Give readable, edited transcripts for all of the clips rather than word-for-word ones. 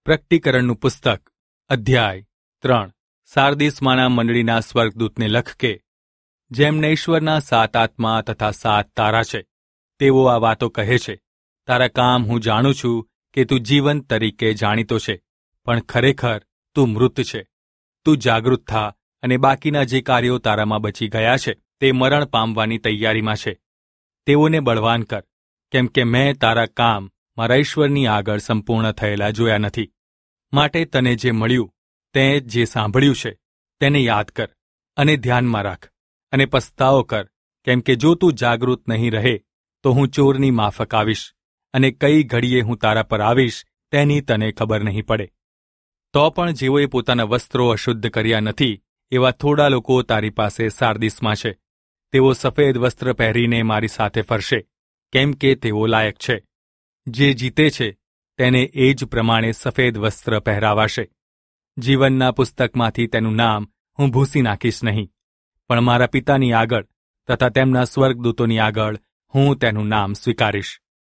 પ્રકટીકરણનું પુસ્તક અધ્યાય 3 સાર્દિસમાંના મંડળીના સ્વર્ગદૂતને લખ કે જેમને ઈશ્વરના 7 આત્મા તથા 7 તારા છે તેઓ આ વાતો કહે છે. તારા કામ હું જાણું છું કે તું જીવંત તરીકે જાણીતો છે, પણ ખરેખર તું મૃત છે. તું જાગૃત થા અને બાકીના જે કાર્યો તારામાં બચી ગયા છે તે મરણ પામવાની તૈયારીમાં છે તેઓને બળવાન કર, કેમ કે મેં તારા કામ મારા ઈશ્વરની આગળ સંપૂર્ણ થયેલા જોયા નથી. માટે તને જે મળ્યું તે જે સાંભળ્યું છે તેને યાદ કર અને ધ્યાનમાં રાખ અને પસ્તાવો કર, કેમ કે જો તું જાગૃત નહીં રહે તો હું ચોરની માફક આવીશ અને કઈ ઘડીએ હું તારા પર આવીશ તેની તને ખબર નહીં પડે. તો પણ જેઓએ પોતાના વસ્ત્રો અશુદ્ધ કર્યા નથી એવા થોડા લોકો તારી પાસે સાર્દિસમાં છે. તેઓ સફેદ વસ્ત્ર પહેરીને મારી સાથે ફરશે, કેમ કે તેઓ લાયક છે. જે જીતે છે તેને એ જ પ્રમાણે સફેદ વસ્ત્ર પહેરાવાશે. જીવનના પુસ્તકમાંથી તેનું નામ હું ભૂંસી નાખીશ નહીં, પણ મારા પિતાની આગળ તથા તેમના સ્વર્ગદૂતોની આગળ હું તેનું નામ સ્વીકારીશ.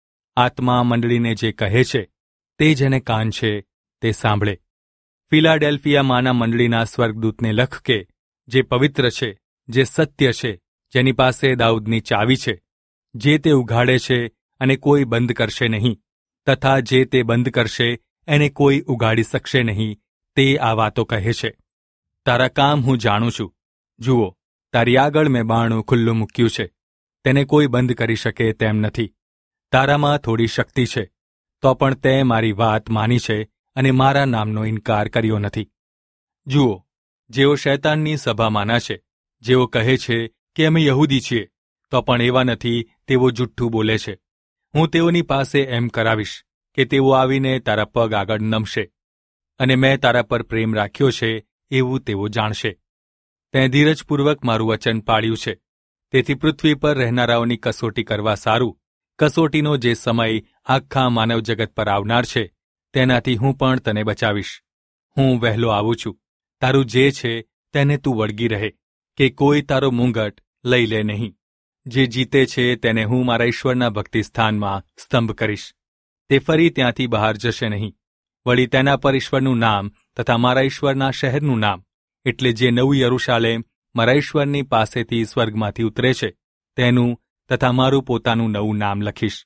આત્મા મંડળીને જે કહે છે તે જેને કાન છે તે સાંભળે. ફિલાડેલ્ફિયામાંના મંડળીના સ્વર્ગદૂતને લખ કે જે પવિત્ર છે, જે સત્ય છે, જેની પાસે દાઉદની ચાવી છે, જે તે ઉઘાડે છે અને કોઈ બંધ કરશે નહીં, તથા જે તે બંધ કરશે એને કોઈ ઉઘાડી શકશે નહીં, તે આ વાતો કહે છે. તારા કામ હું જાણું છું. જુઓ, તારી આગળ મેં બારણું ખુલ્લું મૂક્યું છે, તેને કોઈ બંધ કરી શકે તેમ નથી. તારામાં થોડી શક્તિ છે, તો પણ તે મારી વાત માની છે અને મારા નામનો ઇનકાર કર્યો નથી. જુઓ, જેઓ શૈતાનની સભામાંના છે, જેઓ કહે છે કે અમે યહૂદી છીએ, તો પણ એવા નથી, તેઓ જુઠ્ઠું બોલે છે. હું તેઓની પાસે એમ કરાવીશ કે તેઓ આવીને તારા પગ આગળ નમશે, અને મેં તારા પર પ્રેમ રાખ્યો છે એવું તેઓ જાણશે. તેં ધીરજપૂર્વક મારું વચન પાળ્યું છે, તેથી પૃથ્વી પર રહેનારાઓની કસોટી કરવા સારું. કસોટીનો જે સમય આખા માનવજગત પર આવનાર છે તેનાથી હું પણ તને બચાવીશ. હું વહેલો આવું છું. તારું જે છે તેને તું વળગી રહે, કે કોઈ તારો મુંગટ લઈ લે નહીં. જે જીતે છે તેને હું મારા ઈશ્વરના ભક્તિસ્થાનમાં સ્તંભ કરીશ. તે ફરી ત્યાંથી બહાર જશે નહીં. વળી તેના પર ઈશ્વરનું નામ તથા મારા ઈશ્વરના શહેરનું નામ, એટલે જે નવું યરૂશાલેમ મારા ઈશ્વરની પાસેથી સ્વર્ગમાંથી ઉતરે છે તેનું તથા મારું પોતાનું નવું નામ લખીશ.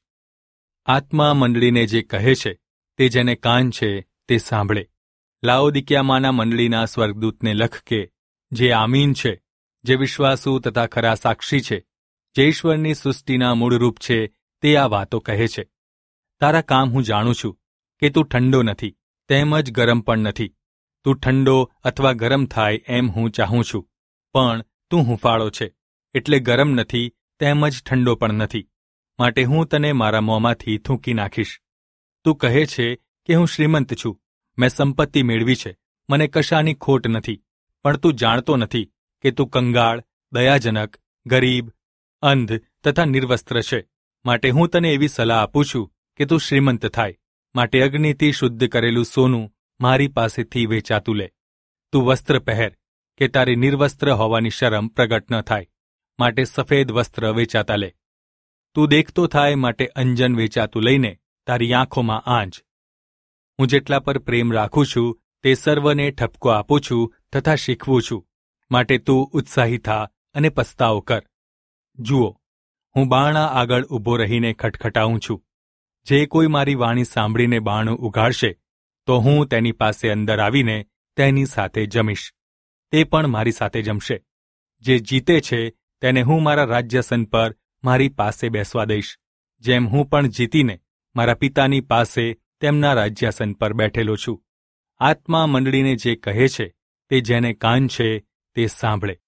આત્મા મંડળીને જે કહે છે તે જેને કાન છે તે સાંભળે. લાઓદિકિયામાંના મંડળીના સ્વર્ગદૂતને લખ કે જે આમીન છે, જે વિશ્વાસુ તથા ખરા સાક્ષી છે, જે ઈશ્વરની સૃષ્ટિના મૂળરૂપ છે, તે આ વાતો કહે છે. તારા કામ હું જાણું છું કે તું ઠંડો નથી તેમજ ગરમ પણ નથી. તું ઠંડો અથવા ગરમ થાય એમ હું ચાહું છું, પણ તું હૂંફાળો છે, એટલે ગરમ નથી તેમજ ઠંડો પણ નથી. માટે હું તને મારા મોંમાંથી થૂંકી નાખીશ. તું કહે છે કે હું શ્રીમંત છું, મેં સંપત્તિ મેળવી છે, મને કશાની ખોટ નથી. પણ તું જાણતો નથી કે તું કંગાળ, દયાજનક, ગરીબ, અંધ તથા નિર્વસ્ત્ર છે. માટે હું તને એવી સલાહ આપું છું કે તું શ્રીમંત થાય. માટે અગ્નિથી શુદ્ધ કરેલું સોનું મારી પાસેથી વેચાતું લે. તું વસ્ત્ર પહેર, કે તારી નિર્વસ્ત્ર હોવાની શરમ પ્રગટ ન થાય. માટે સફેદ વસ્ત્ર વેચાતા લે. તું દેખતો થાય માટે અંજન વેચાતું લઈને તારી આંખોમાં આંજ. હું જેટલા પર પ્રેમ રાખું છું તે સર્વને ઠપકો આપું છું તથા શીખવું છું. માટે તું ઉત્સાહી થા અને પસ્તાવો કર. જુઓ, હું બારણા આગળ ઊભો રહીને ખટખટાવું છું. જે કોઈ મારી વાણી સાંભળીને બારણું ઉઘાડશે તો હું તેની પાસે અંદર આવીને તેની સાથે જમીશ, તે પણ મારી સાથે જમશે. જે જીતે છે તેને હું મારા રાજ્યસન પર મારી પાસે બેસવા દઈશ, જેમ હું પણ જીતીને મારા પિતાની પાસે તેમના રાજ્યાસન પર બેઠેલો છું. આત્મા મંડળીને જે કહે છે તે જેને કાન છે તે સાંભળે.